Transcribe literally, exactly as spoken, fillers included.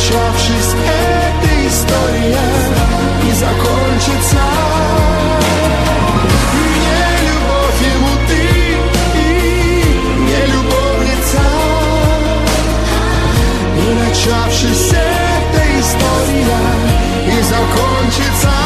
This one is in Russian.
начавшись, эта история и закончится. Не любовь ему ты, и не любовница. И начавшись, эта история и закончится.